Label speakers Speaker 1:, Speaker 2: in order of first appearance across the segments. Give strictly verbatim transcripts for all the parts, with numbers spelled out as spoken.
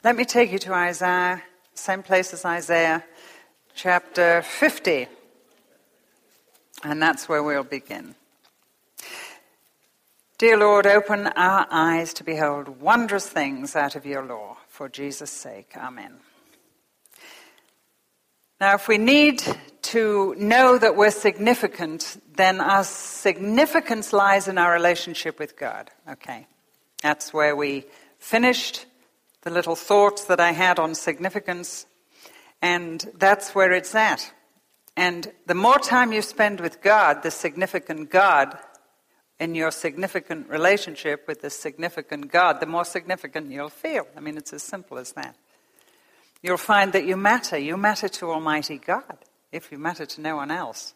Speaker 1: Let me take you to Isaiah, same place as Isaiah, chapter fifty. And that's where we'll begin. Dear Lord, open our eyes to behold wondrous things out of your law, for Jesus' sake. Amen. Now, if we need to know that we're significant, then our significance lies in our relationship with God. Okay, that's where we finished the little thoughts that I had on significance, and that's where it's at. And the more time you spend with God, the significant God, in your significant relationship with the significant God, the more significant you'll feel. I mean, it's as simple as that. You'll find that you matter. You matter to Almighty God, if you matter to no one else.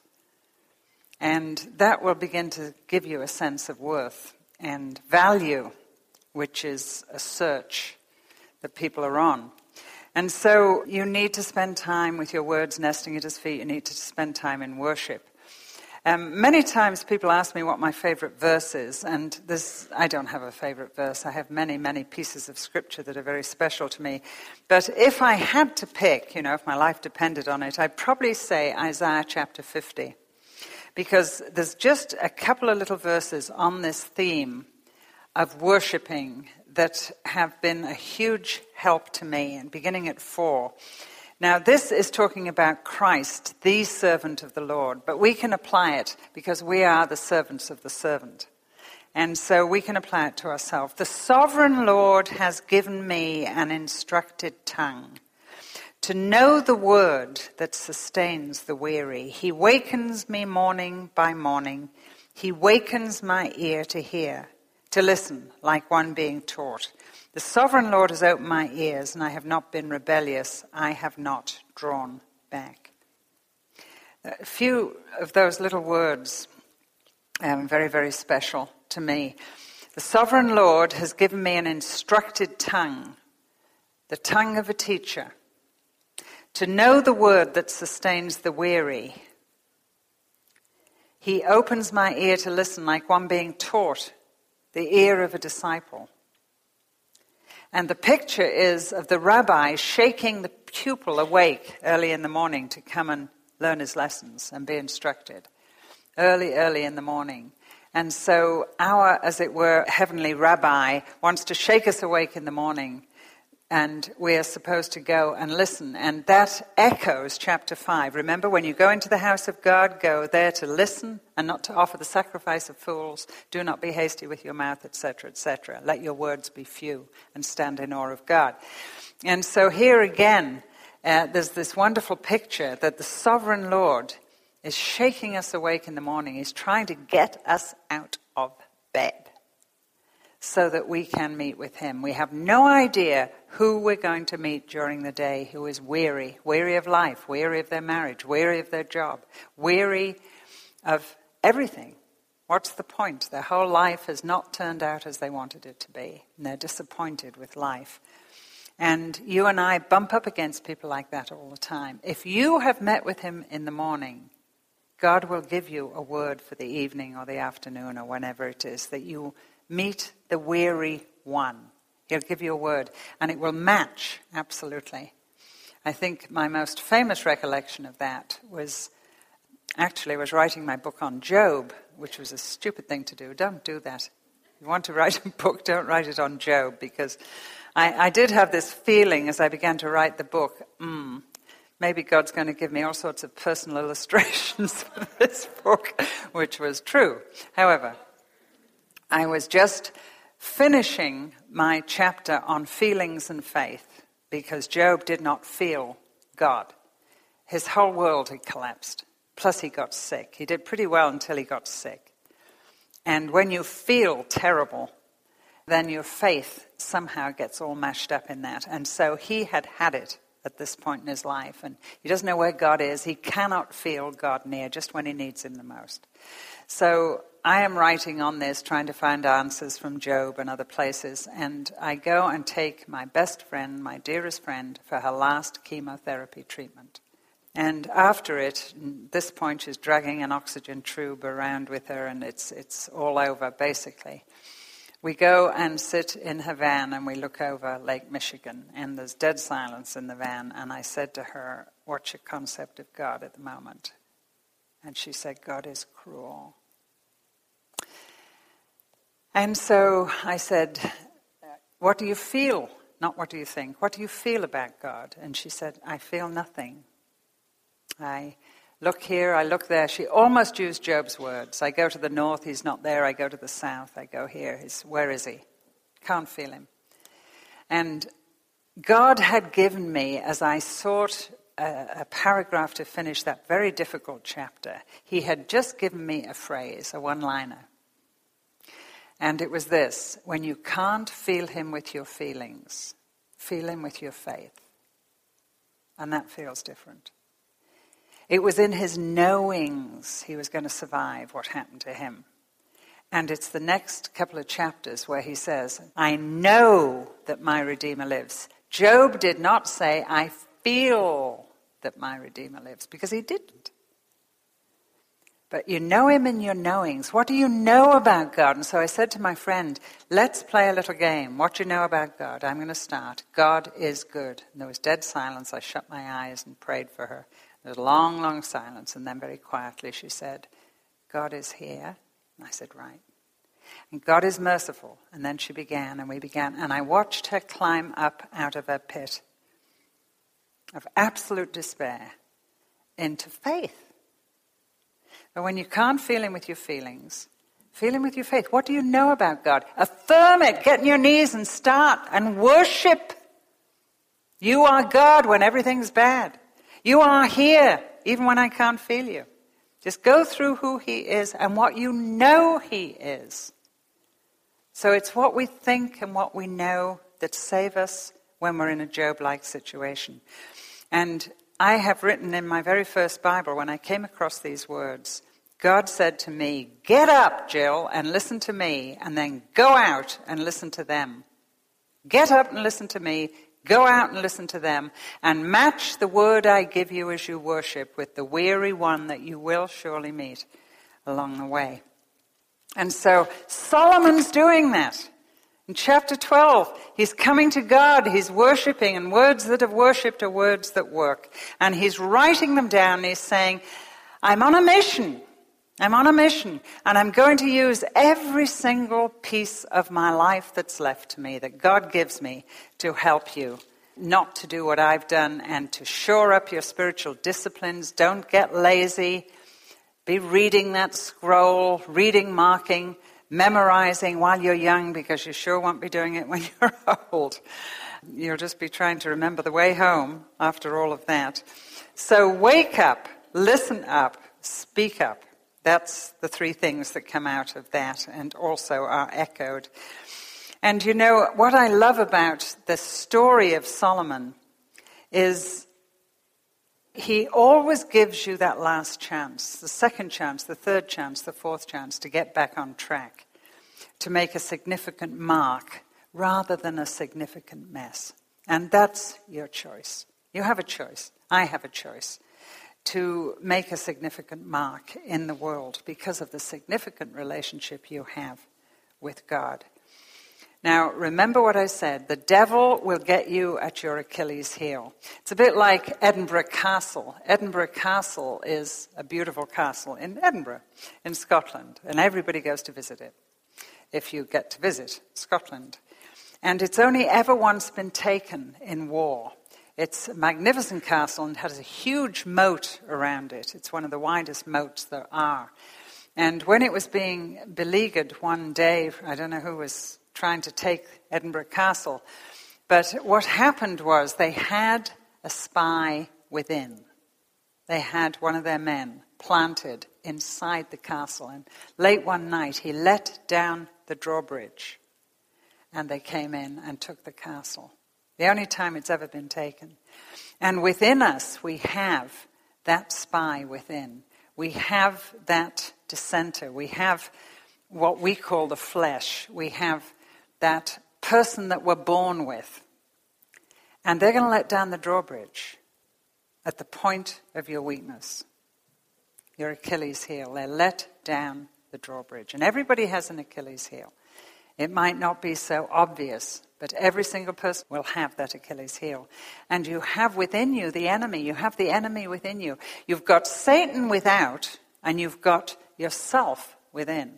Speaker 1: And that will begin to give you a sense of worth and value, which is a search that people are on. And so you need to spend time with your words nesting at his feet. You need to spend time in worship. Um, many times people ask me what my favorite verse is, and this, I don't have a favorite verse. I have many, many pieces of scripture that are very special to me. But if I had to pick, you know, if my life depended on it, I'd probably say Isaiah chapter fifty. Because there's just a couple of little verses on this theme of worshipping that have been a huge help to me, and beginning at four. Now, this is talking about Christ, the servant of the Lord, but we can apply it because we are the servants of the servant. And so we can apply it to ourselves. The sovereign Lord has given me an instructed tongue to know the word that sustains the weary. He wakens me morning by morning. He wakens my ear to hear, to listen like one being taught. The sovereign Lord has opened my ears, and I have not been rebellious. I have not drawn back. A few of those little words are very, very special to me. The sovereign Lord has given me an instructed tongue, the tongue of a teacher, to know the word that sustains the weary. He opens my ear to listen like one being taught, the ear of a disciple. And the picture is of the rabbi shaking the pupil awake early in the morning to come and learn his lessons and be instructed. Early, early in the morning. And so our, as it were, heavenly rabbi wants to shake us awake in the morning, and we are supposed to go and listen. And that echoes chapter five. Remember, when you go into the house of God, go there to listen and not to offer the sacrifice of fools. Do not be hasty with your mouth, et cetera, et cetera. Let your words be few and stand in awe of God. And so here again, uh, there's this wonderful picture that the sovereign Lord is shaking us awake in the morning. He's trying to get us out of bed so that we can meet with him. We have no idea who we're going to meet during the day who is weary, weary of life, weary of their marriage, weary of their job, weary of everything. What's the point? Their whole life has not turned out as they wanted it to be, and they're disappointed with life. And you and I bump up against people like that all the time. If you have met with him in the morning, God will give you a word for the evening or the afternoon or whenever it is that you meet the weary one. He'll give you a word, and it will match, absolutely. I think my most famous recollection of that was, actually, I was writing my book on Job, which was a stupid thing to do. Don't do that. If you want to write a book, don't write it on Job, because I, I did have this feeling as I began to write the book, mm, maybe God's going to give me all sorts of personal illustrations for this book, which was true. However, I was just finishing my chapter on feelings and faith, because Job did not feel God. His whole world had collapsed. Plus he got sick. He did pretty well until he got sick. And when you feel terrible, then your faith somehow gets all mashed up in that. And so he had had it at this point in his life. And he doesn't know where God is. He cannot feel God near just when he needs him the most. So I am writing on this, trying to find answers from Job and other places, and I go and take my best friend, my dearest friend, for her last chemotherapy treatment. And after it, at this point, she's dragging an oxygen tube around with her, and it's it's all over, basically. we go and sit in her van and we look over Lake Michigan, and there's dead silence in the van. And I said to her, "What's your concept of God at the moment?" And she said, "God is cruel." And so I said, "What do you feel? Not what do you think. What do you feel about God?" And she said, "I feel nothing. I look here, I look there." She almost used Job's words. "I go to the north, he's not there. I go to the south, I go here. He's, where is he? Can't feel him." And God had given me, as I sought a, a paragraph to finish that very difficult chapter, he had just given me a phrase, a one-liner. And it was this: when you can't feel him with your feelings, feel him with your faith. And that feels different. It was in his knowings he was going to survive what happened to him. And it's the next couple of chapters where he says, "I know that my Redeemer lives." Job did not say, "I feel that my Redeemer lives," because he didn't. But you know him in your knowings. What do you know about God? And so I said to my friend, "Let's play a little game. What do you know about God?" I'm going to start. "God is good." And there was dead silence. I shut my eyes and prayed for her. There was a long, long silence. And then very quietly she said, "God is here." And I said, "Right." "And God is merciful." And then she began, and we began. And I watched her climb up out of her pit of absolute despair into faith. But when you can't feel him with your feelings, feel him with your faith. What do you know about God? Affirm it. Get on your knees and start and worship. You are God when everything's bad. You are here even when I can't feel you. Just go through who he is and what you know he is. So it's what we think and what we know that save us when we're in a Job-like situation. And I have written in my very first Bible, when I came across these words, God said to me, "Get up, Jill, and listen to me, and then go out and listen to them. Get up and listen to me, go out and listen to them, and match the word I give you as you worship with the weary one that you will surely meet along the way." And so Solomon's doing that. In chapter twelve, he's coming to God, he's worshipping, and words that have worshipped are words that work. And he's writing them down, and he's saying, "I'm on a mission. I'm on a mission, and I'm going to use every single piece of my life that's left to me, that God gives me, to help you not to do what I've done and to shore up your spiritual disciplines. Don't get lazy. Be reading that scroll, reading, marking, memorizing while you're young, because you sure won't be doing it when you're old. You'll just be trying to remember the way home after all of that. So wake up, listen up, speak up. That's the three things that come out of that and also are echoed. And you know, what I love about the story of Solomon is he always gives you that last chance, the second chance, the third chance, the fourth chance to get back on track, to make a significant mark rather than a significant mess. And that's your choice. You have a choice. I have a choice to make a significant mark in the world because of the significant relationship you have with God. Now, remember what I said. The devil will get you at your Achilles heel. It's a bit like Edinburgh Castle. Edinburgh Castle is a beautiful castle in Edinburgh, in Scotland, and everybody goes to visit it, if you get to visit Scotland. And it's only ever once been taken in war. It's a magnificent castle and has a huge moat around it. It's one of the widest moats there are. And when it was being beleaguered one day, I don't know who was trying to take Edinburgh Castle, but what happened was they had a spy within. They had one of their men planted inside the castle, and late one night he let down the drawbridge and they came in and took the castle. The only time it's ever been taken. And within us we have that spy within. We have that dissenter. We have what we call the flesh. We have that person that we're born with. And they're going to let down the drawbridge at the point of your weakness, your Achilles heel. They let down the drawbridge. And everybody has an Achilles heel It might not be so obvious, but every single person will have that Achilles heel. And you have within you the enemy. You have the enemy within you. You've got Satan without, and you've got yourself within.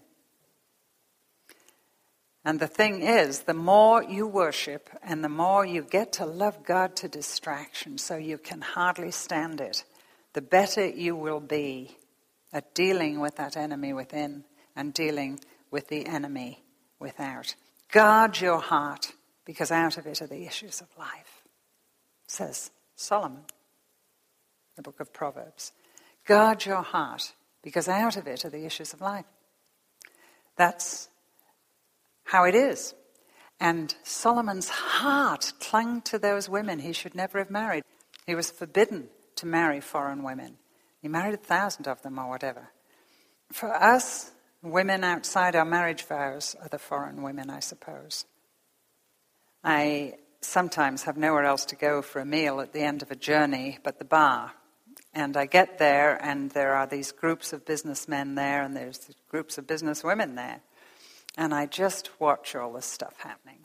Speaker 1: And the thing is, the more you worship and the more you get to love God to distraction so you can hardly stand it, the better you will be at dealing with that enemy within and dealing with the enemy without. Guard your heart, because out of it are the issues of life, says Solomon, the book of Proverbs. Guard your heart, because out of it are the issues of life. That's how it is. And Solomon's heart clung to those women he should never have married. He was forbidden to marry foreign women. He married a thousand of them or whatever. For us, women outside our marriage vows are the foreign women, I suppose. I sometimes have nowhere else to go for a meal at the end of a journey but the bar. And I get there, and there are these groups of businessmen there, and there's groups of businesswomen there. And I just watch all this stuff happening.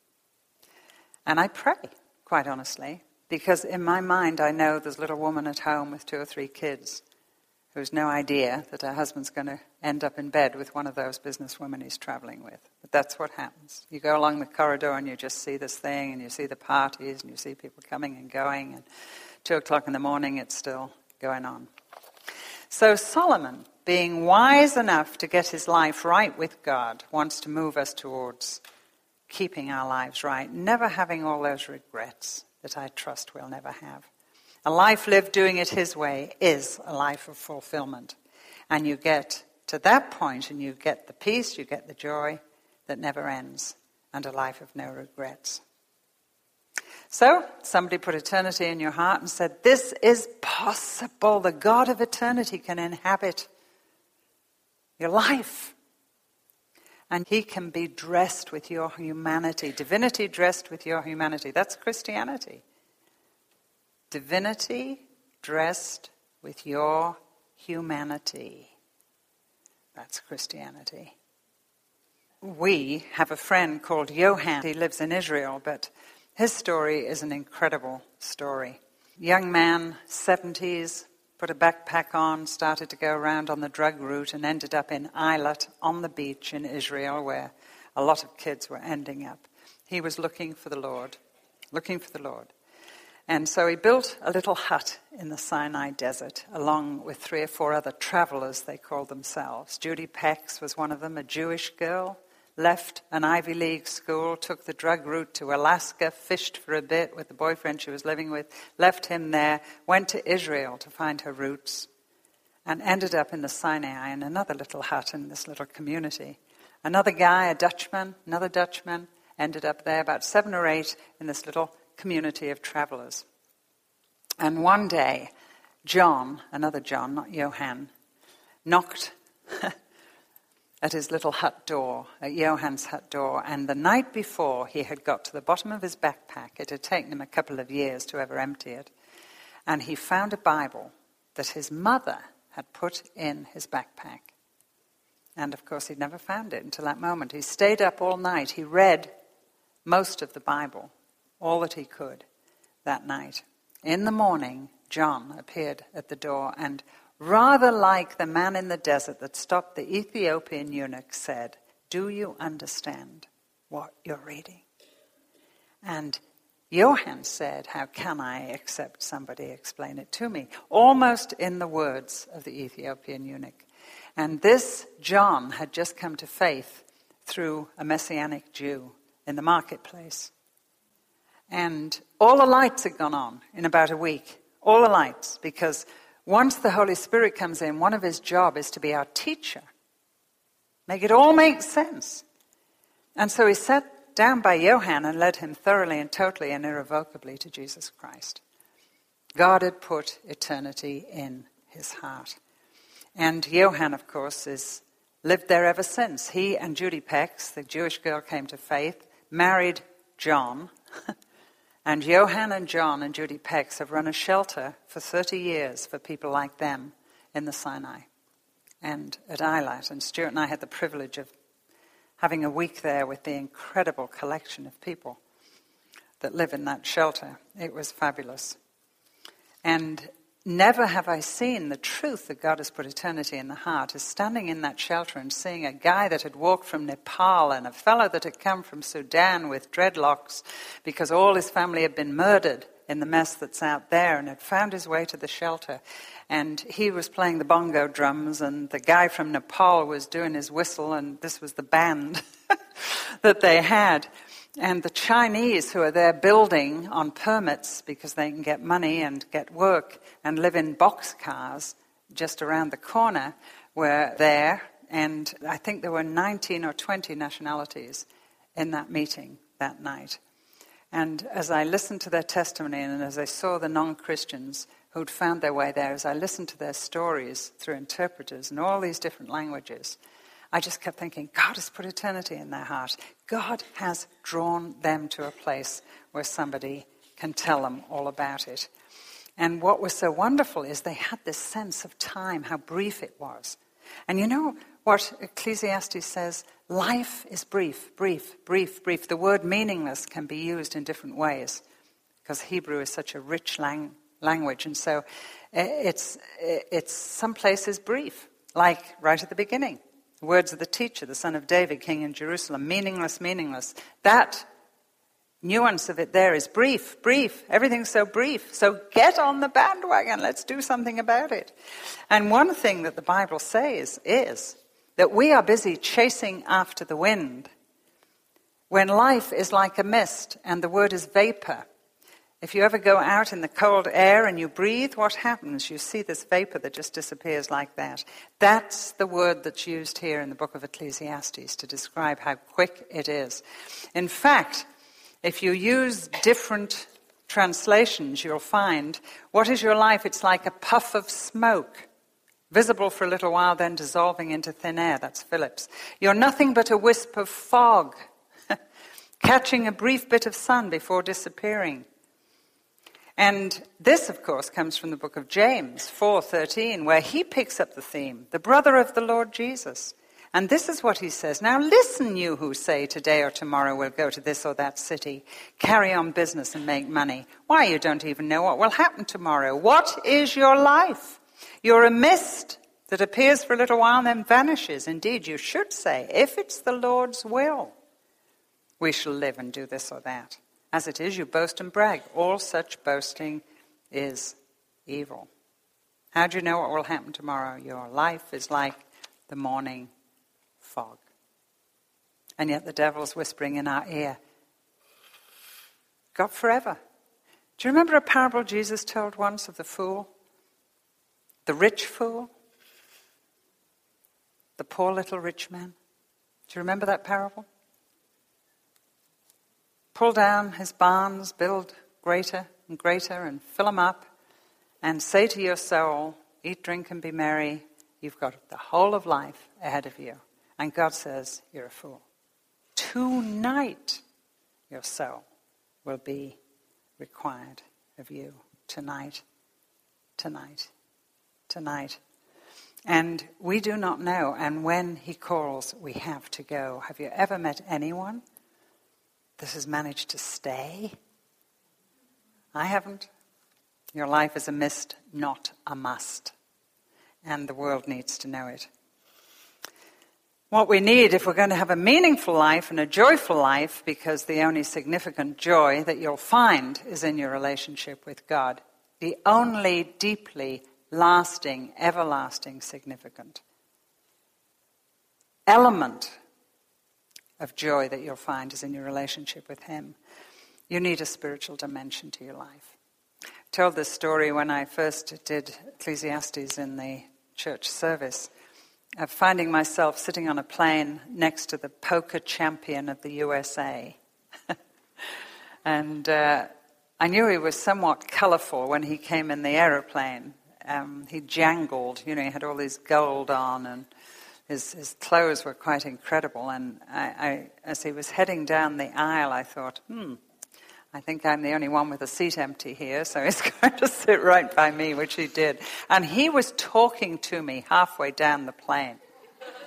Speaker 1: And I pray, quite honestly, because in my mind I know there's a little woman at home with two or three kids who's no idea that her husband's going to end up in bed with one of those businesswomen he's traveling with. But that's what happens. You go along the corridor and you just see this thing, and you see the parties, and you see people coming and going, and two o'clock in the morning it's still going on. So Solomon, being wise enough to get his life right with God, wants to move us towards keeping our lives right, never having all those regrets that I trust we'll never have. A life lived doing it his way is a life of fulfillment. And you get to that point and you get the peace, you get the joy that never ends, and a life of no regrets. So, somebody put eternity in your heart and said, this is possible. The God of eternity can inhabit your life. And he can be dressed with your humanity. Divinity dressed with your humanity. That's Christianity. Divinity dressed with your humanity. That's Christianity. We have a friend called Johan. He lives in Israel, but his story is an incredible story. Young man, seventies, put a backpack on, started to go around on the drug route, and ended up in Eilat on the beach in Israel, where a lot of kids were ending up. He was looking for the Lord, looking for the Lord. And so he built a little hut in the Sinai desert, along with three or four other travelers, they called themselves. Judy Pex was one of them, a Jewish girl, left an Ivy League school, took the drug route to Alaska, fished for a bit with the boyfriend she was living with, left him there, went to Israel to find her roots, and ended up in the Sinai in another little hut in this little community. Another guy, a Dutchman, another Dutchman, ended up there, about seven or eight, in this little community of travelers. And one day, John, another John, not Johan, knocked at his little hut door, at Johan's hut door, and the night before he had got to the bottom of his backpack. It had taken him a couple of years to ever empty it, and he found a Bible that his mother had put in his backpack. And of course he'd never found it until that moment. He stayed up all night. He read most of the Bible, all that he could, that night. In the morning, John appeared at the door, and rather like the man in the desert that stopped the Ethiopian eunuch, said, "Do you understand what you're reading?" And Johan said, "How can I except somebody explain it to me?" Almost in the words of the Ethiopian eunuch. And this John had just come to faith through a Messianic Jew in the marketplace. And all the lights had gone on in about a week. All the lights, because once the Holy Spirit comes in, one of his job is to be our teacher. Make it all make sense. And so he sat down by Johan and led him thoroughly and totally and irrevocably to Jesus Christ. God had put eternity in his heart. And Johan, of course, is lived there ever since. He and Judy Pex, the Jewish girl, came to faith, married John. And Johan and John and Judy Pex have run a shelter for thirty years for people like them in the Sinai and at Eilat. And Stuart and I had the privilege of having a week there with the incredible collection of people that live in that shelter. It was fabulous. And never have I seen the truth that God has put eternity in the heart as standing in that shelter and seeing a guy that had walked from Nepal and a fellow that had come from Sudan with dreadlocks because all his family had been murdered in the mess that's out there and had found his way to the shelter. And he was playing the bongo drums and the guy from Nepal was doing his whistle, and this was the band that they had. And the Chinese who are there building on permits because they can get money and get work and live in boxcars just around the corner were there. And I think there were nineteen or twenty nationalities in that meeting that night. And as I listened to their testimony and as I saw the non-Christians who'd found their way there, as I listened to their stories through interpreters in all these different languages, I just kept thinking, God has put eternity in their heart. God has drawn them to a place where somebody can tell them all about it. And what was so wonderful is they had this sense of time, how brief it was. And you know what Ecclesiastes says? Life is brief, brief, brief, brief. The word meaningless can be used in different ways because Hebrew is such a rich lang- language. And so it's, it's some places brief, like right at the beginning. The words of the teacher, the son of David, king in Jerusalem, meaningless, meaningless. That nuance of it there is brief, brief. Everything's so brief. So get on the bandwagon. Let's do something about it. And one thing that the Bible says is that we are busy chasing after the wind when life is like a mist, and the word is vapor. If you ever go out in the cold air and you breathe, what happens? You see this vapor that just disappears like that. That's the word that's used here in the book of Ecclesiastes to describe how quick it is. In fact, if you use different translations, you'll find, what is your life? It's like a puff of smoke, visible for a little while, then dissolving into thin air. That's Phillips. You're nothing but a wisp of fog, catching a brief bit of sun before disappearing. And this, of course, comes from the book of James four thirteen, where he picks up the theme, the brother of the Lord Jesus. And this is what he says. Now listen, you who say today or tomorrow we'll go to this or that city, carry on business and make money. Why, you don't even know what will happen tomorrow. What is your life? You're a mist that appears for a little while and then vanishes. Indeed, you should say, if it's the Lord's will, we shall live and do this or that. As it is, you boast and brag. All such boasting is evil. How do you know what will happen tomorrow? Your life is like the morning fog. And yet the devil's whispering in our ear, got forever. Do you remember a parable Jesus told once of the fool? The rich fool? The poor little rich man? Do you remember that parable? Pull down his barns, build greater and greater and fill them up, and say to your soul, eat, drink, and be merry. You've got the whole of life ahead of you. And God says, you're a fool. Tonight, your soul will be required of you. Tonight, tonight, tonight. And we do not know, and when he calls, we have to go. Have you ever met anyone that has managed to stay? I haven't. Your life is a mist, not a must. And the world needs to know it. What we need, if we're going to have a meaningful life and a joyful life, because the only significant joy that you'll find is in your relationship with God, the only deeply lasting, everlasting, significant element of joy that you'll find is in your relationship with him. You need a spiritual dimension to your life. I told this story when I first did Ecclesiastes in the church service, of finding myself sitting on a plane next to the poker champion of the U S A. and uh, I knew he was somewhat colourful when he came in the aeroplane. Um, he jangled, you know, he had all this gold on, and his, his clothes were quite incredible. And I, I, as he was heading down the aisle, I thought, hmm, I think I'm the only one with a seat empty here, so he's going to sit right by me, which he did. And he was talking to me halfway down the plane.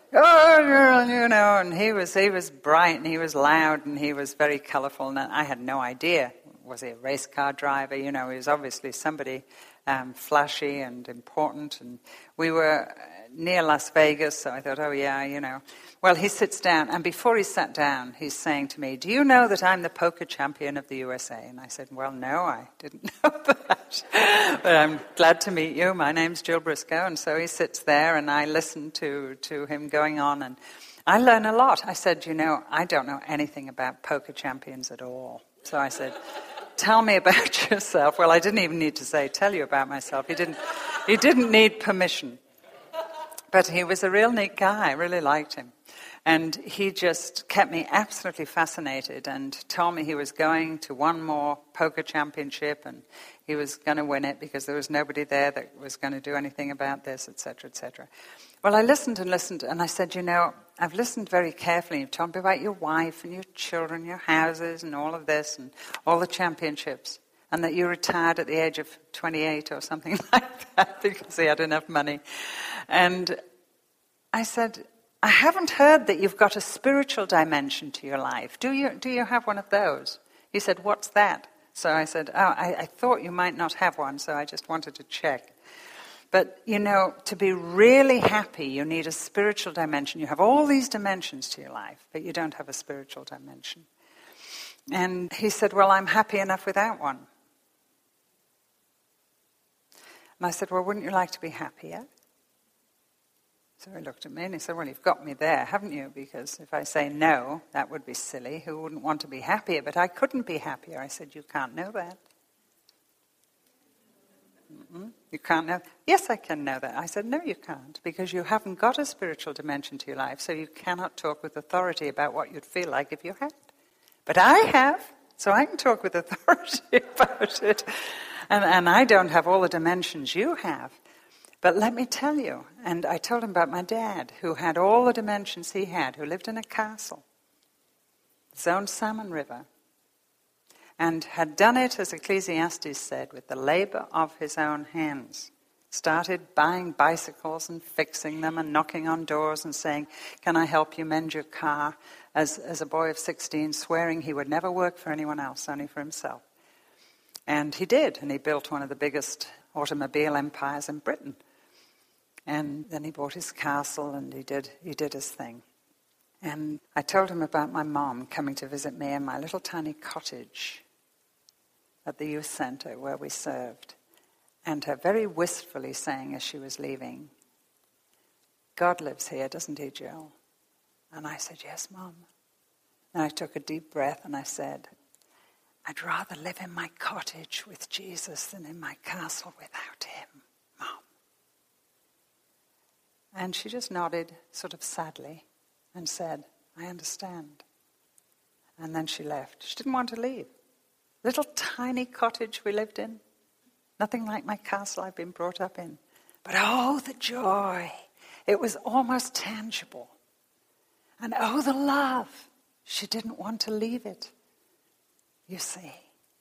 Speaker 1: oh, you know, and he was he was bright and he was loud and he was very colourful, and I had no idea. Was he a race car driver? You know, he was obviously somebody um, flashy and important, and we were near Las Vegas, so I thought, oh yeah, you know. Well, he sits down, and before he sat down, he's saying to me, do you know that I'm the poker champion of the U S A? And I said, well, no, I didn't know that. But I'm glad to meet you. My name's Jill Briscoe. And so he sits there, and I listen to, to him going on, and I learn a lot. I said, you know, I don't know anything about poker champions at all. So I said, tell me about yourself. Well, I didn't even need to say, tell you about myself. He didn't, he didn't need permission. But he was a real neat guy. I really liked him. And he just kept me absolutely fascinated and told me he was going to one more poker championship and he was going to win it because there was nobody there that was going to do anything about this, et cetera, et cetera. Well, I listened and listened, and I said, you know, I've listened very carefully. You've told me about your wife and your children, your houses and all of this and all the championships, and that you retired at the age of twenty-eight or something like that because he had enough money. And I said, I haven't heard that you've got a spiritual dimension to your life. Do you do you have one of those? He said, what's that? So I said, oh, I, I thought you might not have one, so I just wanted to check. But, you know, to be really happy, you need a spiritual dimension. You have all these dimensions to your life, but you don't have a spiritual dimension. And he said, well, I'm happy enough without one. And I said, well, wouldn't you like to be happier? So he looked at me and he said, well, you've got me there, haven't you? Because if I say no, that would be silly. Who wouldn't want to be happier? But I couldn't be happier. I said, you can't know that. Mm-mm. You can't know. Yes, I can know that. I said, no, you can't, because you haven't got a spiritual dimension to your life, so you cannot talk with authority about what you'd feel like if you had. But I have, so I can talk with authority about it. And, and I don't have all the dimensions you have. But let me tell you, and I told him about my dad, who had all the dimensions he had, who lived in a castle, his own salmon river, and had done it, as Ecclesiastes said, with the labor of his own hands. Started buying bicycles and fixing them and knocking on doors and saying, can I help you mend your car? As, as a boy of sixteen, swearing he would never work for anyone else, only for himself. And he did, and he built one of the biggest automobile empires in Britain. And then he bought his castle and he did he did his thing. And I told him about my mom coming to visit me in my little tiny cottage at the youth centre where we served, and her very wistfully saying as she was leaving, God lives here, doesn't he, Jill? And I said, yes, Mom. And I took a deep breath and I said, I'd rather live in my cottage with Jesus than in my castle without him, Mom. And she just nodded sort of sadly and said, I understand. And then she left. She didn't want to leave. Little tiny cottage we lived in. Nothing like my castle I've been brought up in. But oh, the joy. It was almost tangible. And oh, the love. She didn't want to leave it. You see.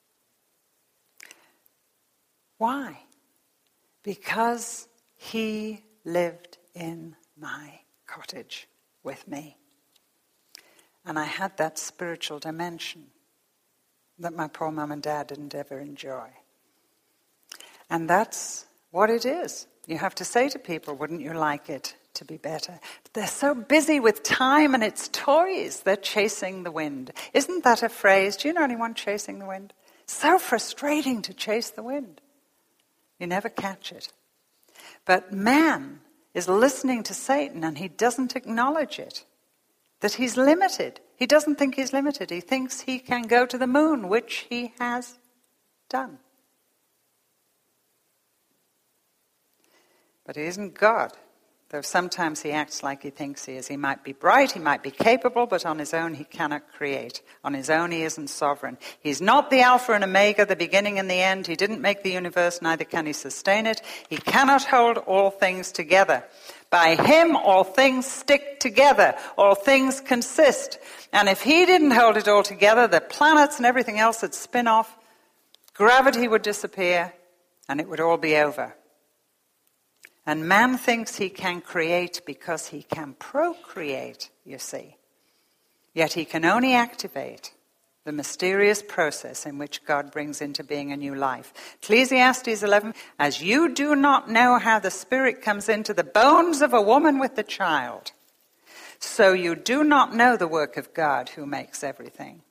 Speaker 1: Why? Because he lived in my cottage with me. And I had that spiritual dimension that my poor mum and dad didn't ever enjoy. And that's what it is. You have to say to people, wouldn't you like it to be better? But they're so busy with time and its toys, they're chasing the wind. Isn't that a phrase? Do you know anyone chasing the wind? So frustrating to chase the wind. You never catch it. But man is listening to Satan and he doesn't acknowledge it. That he's limited. He doesn't think he's limited. He thinks he can go to the moon, which he has done. But he isn't God. Though sometimes he acts like he thinks he is. He might be bright, he might be capable, but on his own he cannot create. On his own he isn't sovereign. He's not the Alpha and Omega, the beginning and the end. He didn't make the universe, neither can he sustain it. He cannot hold all things together. By him all things stick together, all things consist. And if he didn't hold it all together, the planets and everything else would spin off, gravity would disappear, and it would all be over. And man thinks he can create because he can procreate, you see. Yet he can only activate the mysterious process in which God brings into being a new life. Ecclesiastes eleven, as you do not know how the Spirit comes into the bones of a woman with the child, so you do not know the work of God who makes everything.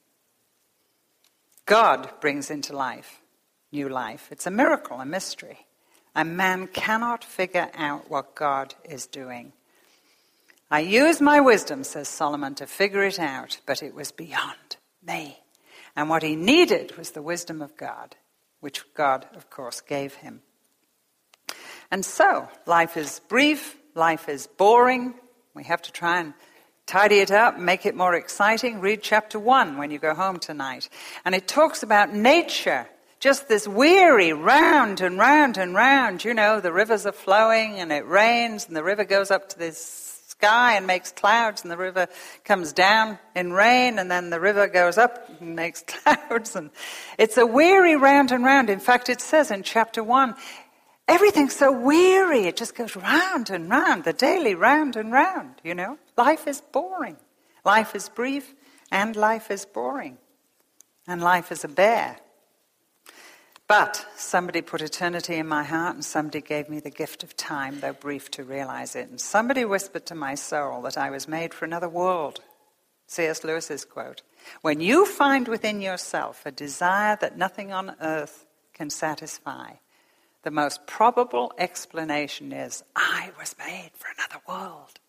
Speaker 1: God brings into life, new life. It's a miracle, a mystery. And man cannot figure out what God is doing. I used my wisdom, says Solomon, to figure it out, but it was beyond me. And what he needed was the wisdom of God, which God, of course, gave him. And so, life is brief, life is boring. We have to try and tidy it up, make it more exciting. Read chapter one when you go home tonight. And it talks about nature. Just this weary round and round and round. You know, the rivers are flowing and it rains and the river goes up to this sky and makes clouds and the river comes down in rain and then the river goes up and makes clouds. And it's a weary round and round. In fact, it says in chapter one, everything's so weary. It just goes round and round, the daily round and round, you know. Life is boring. Life is brief and life is boring. And life is a bear. But somebody put eternity in my heart and somebody gave me the gift of time, though brief, to realize it. And somebody whispered to my soul that I was made for another world. C S Lewis's quote. When you find within yourself a desire that nothing on earth can satisfy, the most probable explanation is, I was made for another world.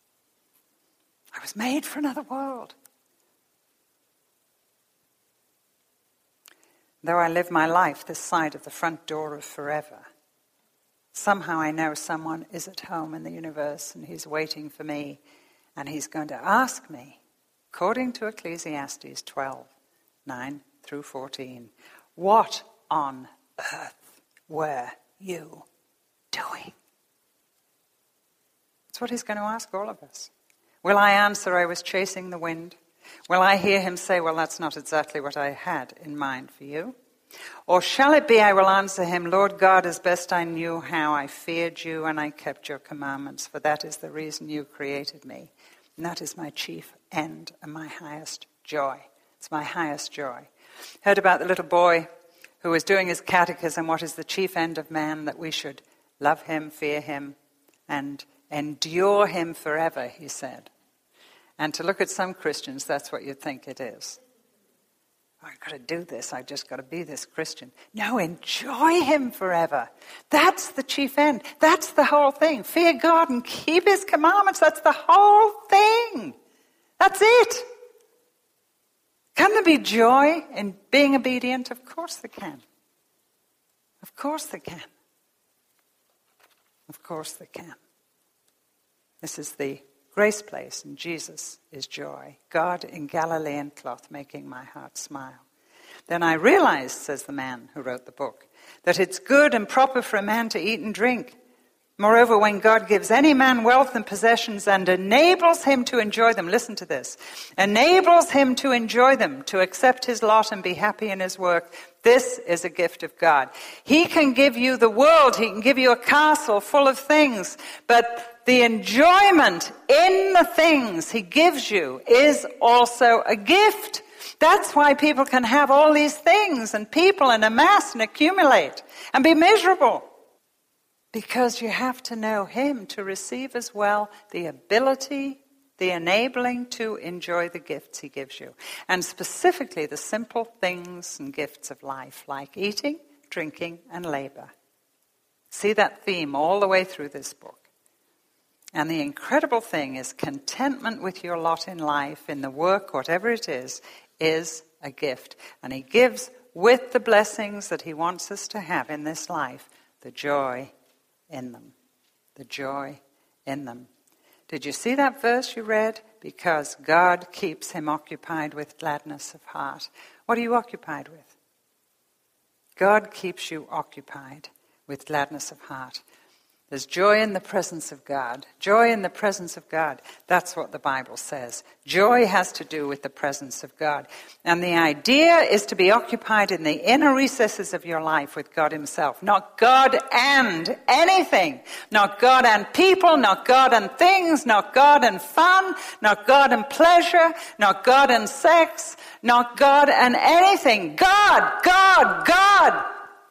Speaker 1: I was made for another world. Though I live my life this side of the front door of forever, somehow I know someone is at home in the universe and he's waiting for me and he's going to ask me, according to Ecclesiastes twelve, nine through fourteen, what on earth were you doing? That's what he's going to ask all of us. Will I answer, I was chasing the wind? Will I hear him say, well, that's not exactly what I had in mind for you? Or shall it be I will answer him, Lord God, as best I knew how, I feared you and I kept your commandments, for that is the reason you created me. And that is my chief end and my highest joy. It's my highest joy. Heard about the little boy who was doing his catechism, what is the chief end of man? That we should love him, fear him, and endure him forever, he said. And to look at some Christians, that's what you'd think it is. I've got to do this. I've just got to be this Christian. No, enjoy him forever. That's the chief end. That's the whole thing. Fear God and keep his commandments. That's the whole thing. That's it. Can there be joy in being obedient? Of course there can. Of course there can. Of course there can. This is the grace place, and Jesus is joy. God in Galilean cloth making my heart smile. Then I realized, says the man who wrote the book, that it's good and proper for a man to eat and drink. Moreover, when God gives any man wealth and possessions and enables him to enjoy them, listen to this, enables him to enjoy them, to accept his lot and be happy in his work, this is a gift of God. He can give you the world, he can give you a castle full of things, but the enjoyment in the things he gives you is also a gift. That's why people can have all these things and people and amass and accumulate and be miserable. Because you have to know him to receive as well the ability, the enabling to enjoy the gifts he gives you. And specifically the simple things and gifts of life, like eating, drinking, and labor. See that theme all the way through this book. And the incredible thing is contentment with your lot in life, in the work, whatever it is, is a gift. And he gives with the blessings that he wants us to have in this life, the joy in them. The joy in them. Did you see that verse you read? Because God keeps him occupied with gladness of heart. What are you occupied with? God keeps you occupied with gladness of heart. There's joy in the presence of God. Joy in the presence of God. That's what the Bible says. Joy has to do with the presence of God. And the idea is to be occupied in the inner recesses of your life with God himself. Not God and anything. Not God and people. Not God and things. Not God and fun. Not God and pleasure. Not God and sex. Not God and anything. God, God, God.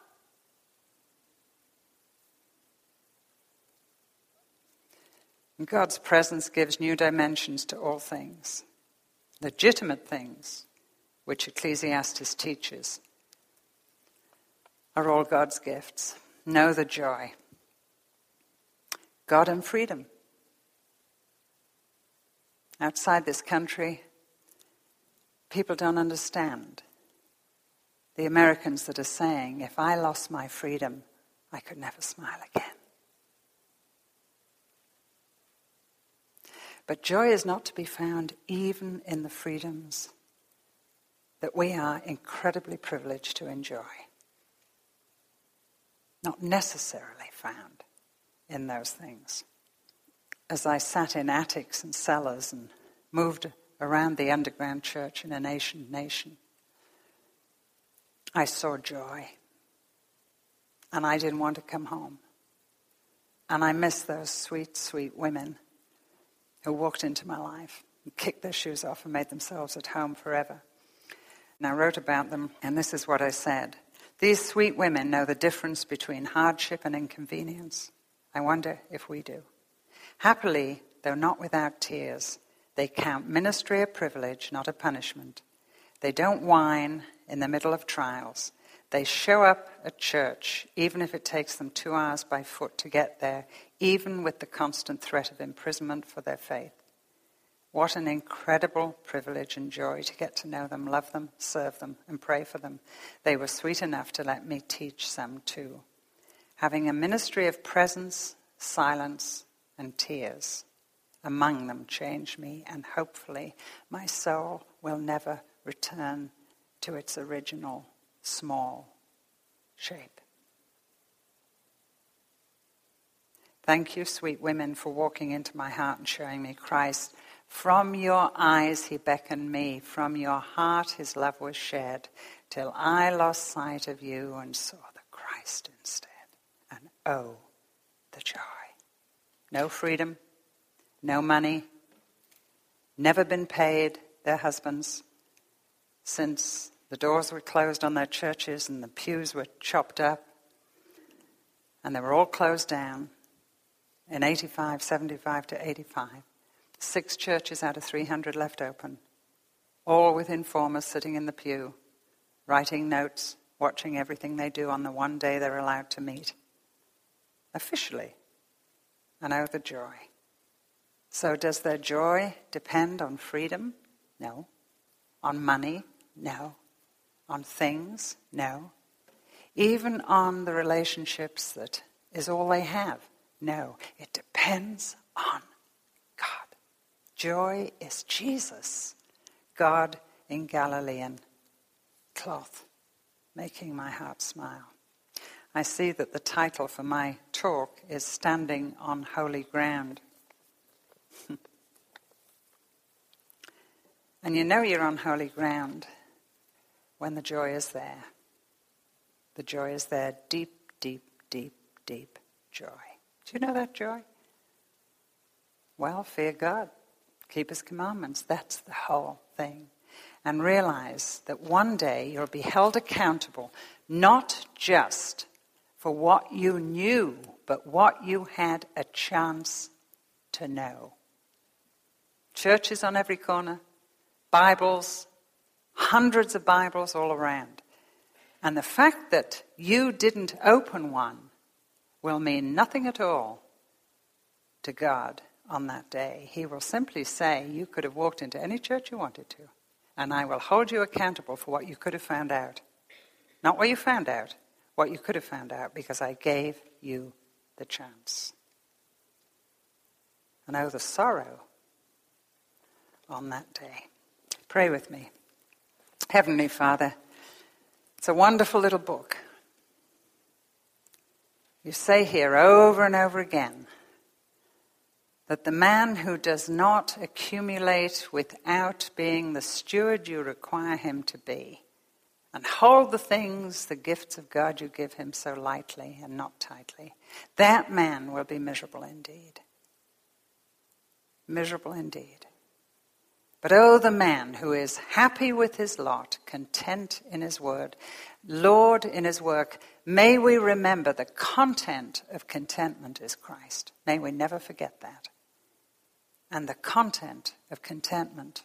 Speaker 1: God's presence gives new dimensions to all things. Legitimate things, which Ecclesiastes teaches, are all God's gifts. Know the joy. God and freedom. Outside this country, people don't understand. The Americans that are saying, if I lost my freedom, I could never smile again. But joy is not to be found even in the freedoms that we are incredibly privileged to enjoy. Not necessarily found in those things. As I sat in attics and cellars and moved around the underground church in a nation nation, I saw joy. And I didn't want to come home. And I missed those sweet, sweet women who walked into my life and kicked their shoes off and made themselves at home forever. And I wrote about them, and this is what I said. These sweet women know the difference between hardship and inconvenience. I wonder if we do. Happily, though not without tears, they count ministry a privilege, not a punishment. They don't whine in the middle of trials. They show up at church, even if it takes them two hours by foot to get there, even with the constant threat of imprisonment for their faith. What an incredible privilege and joy to get to know them, love them, serve them, and pray for them. They were sweet enough to let me teach some too. Having a ministry of presence, silence, and tears among them changed me, and hopefully my soul will never return to its original small shape. Thank you, sweet women, for walking into my heart and showing me Christ. From your eyes he beckoned me, from your heart his love was shed, till I lost sight of you and saw the Christ instead. And oh, the joy. No freedom, no money, never been paid their husbands since the doors were closed on their churches and the pews were chopped up and they were all closed down in eighty-five, seventy-five to eighty-five. Six churches out of three hundred left open, all with informers sitting in the pew, writing notes, watching everything they do on the one day they're allowed to meet. Officially. And oh, the joy. So does their joy depend on freedom? No. On money? No. On things? No. Even on the relationships that is all they have? No. It depends on God. Joy is Jesus, God in Galilean cloth, making my heart smile. I see that the title for my talk is Standing on Holy Ground. And you know you're on holy ground when the joy is there. The joy is there, deep, deep, deep, deep joy. Do you know that joy? Well, fear God. Keep his commandments. That's the whole thing. And realize that one day you'll be held accountable, not just for what you knew, but what you had a chance to know. Churches on every corner, Bibles, hundreds of Bibles all around. And the fact that you didn't open one will mean nothing at all to God on that day. He will simply say, you could have walked into any church you wanted to, and I will hold you accountable for what you could have found out. Not what you found out, what you could have found out, because I gave you the chance. And oh, the sorrow on that day. Pray with me. Heavenly Father, it's a wonderful little book. You say here over and over again that the man who does not accumulate without being the steward you require him to be, and hold the things, the gifts of God you give him so lightly and not tightly, that man will be miserable indeed. Miserable indeed. But oh, the man who is happy with his lot, content in his word, Lord in his work, may we remember the content of contentment is Christ. May we never forget that. And the content of contentment,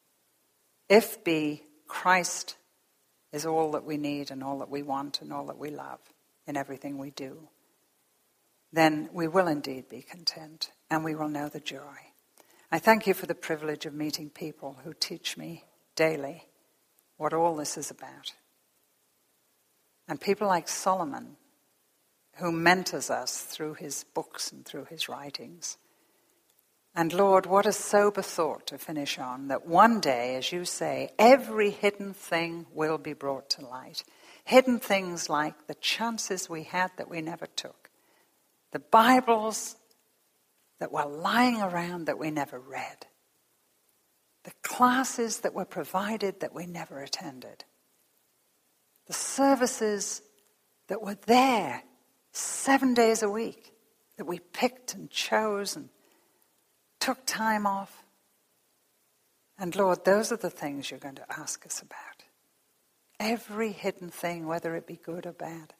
Speaker 1: if be Christ, is all that we need and all that we want and all that we love in everything we do, then we will indeed be content and we will know the joy. I thank you for the privilege of meeting people who teach me daily what all this is about. And people like Solomon, who mentors us through his books and through his writings. And Lord, what a sober thought to finish on, that one day, as you say, every hidden thing will be brought to light. Hidden things like the chances we had that we never took. The Bibles that were lying around that we never read. The classes that were provided that we never attended. The services that were there seven days a week that we picked and chose and took time off. And Lord, those are the things you're going to ask us about. Every hidden thing, whether it be good or bad.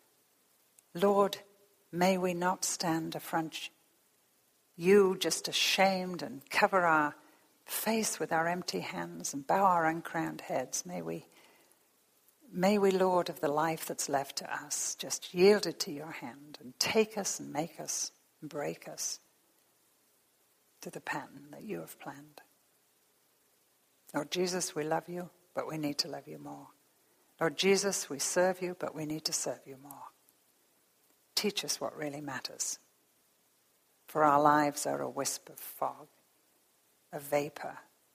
Speaker 1: Lord, may we not stand affront you just ashamed and cover our face with our empty hands and bow our uncrowned heads. May we, may we, Lord, of the life that's left to us, just yield it to your hand and take us and make us and break us to the pattern that you have planned. Lord Jesus, we love you, but we need to love you more. Lord Jesus, we serve you, but we need to serve you more. Teach us what really matters. For our lives are a wisp of fog, a vapor,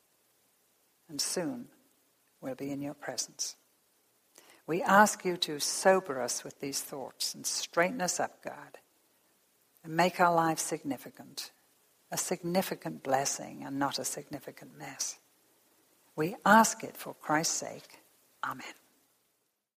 Speaker 1: and soon we'll be in your presence. We ask you to sober us with these thoughts and straighten us up, God, and make our lives significant, a significant blessing and not a significant mess. We ask it for Christ's sake. Amen.